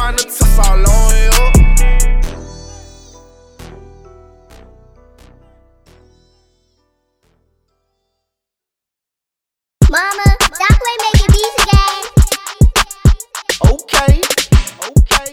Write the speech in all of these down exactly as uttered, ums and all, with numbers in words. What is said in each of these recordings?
tryna toss all on you. Mama, stop playing making beats again. Okay, okay.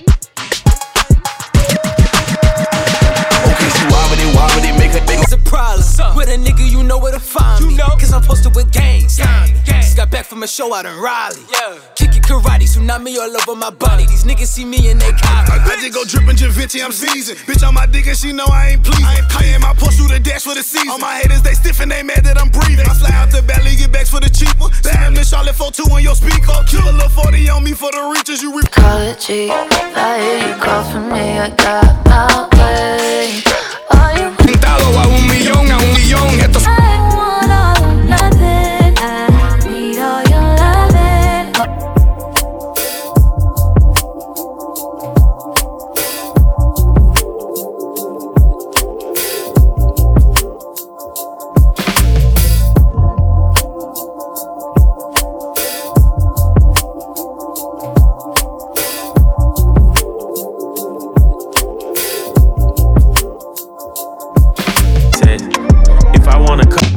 Okay, she wobbity wobbity, make her think it's a problem. With a nigga, you know where to find you me. Know. Cause I'm posted with gangs. Gang, gang. Just got back from a show out in Raleigh. Yeah. Kicking karate, tsunami all over my body. These niggas see me and they copy. I just go drippin' Javinci, I'm seasoned. Bitch on my dick and she know I ain't pleased. I ain't paying my push through the dash for the season. All my haters, they stiff and they mad that I'm breathing. I fly out to Bally, get back for the cheaper. Damn, this Charlotte four two on your speaker. Kill a little forty on me for the reaches you rip. Call it cheap, I hear you call for me, I got my way. Are you pintado a un millón, a un millón? Esto I want all or nothing, I need all your loving. If I wanna come,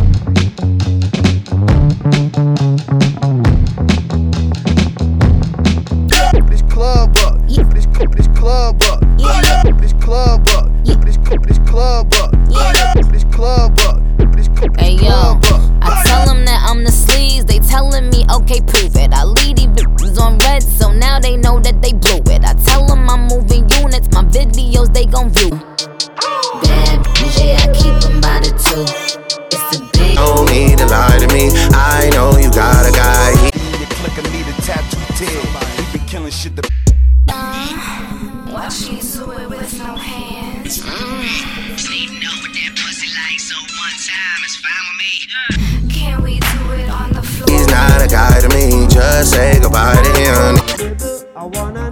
this club up, this this club up, this club up, this this club up, this club up, this Hey yo, club up. I tell them that I'm the sleaze, they telling me okay prove it. I leave these bitches on red, so now they know that they blew it. I tell them I'm moving units, my videos they gon' view. Bad bitch, yeah, I keep them by the two. It's a big. Don't need to lie to me. I know you got a guy. He You click a need a tattoo tail. He been killing shit. The Why she do it with no hands? Mm. They know what that pussy like, so one time is fine with me. Can we do it on the floor? he's not a guy to me. Just say goodbye to him. I wanna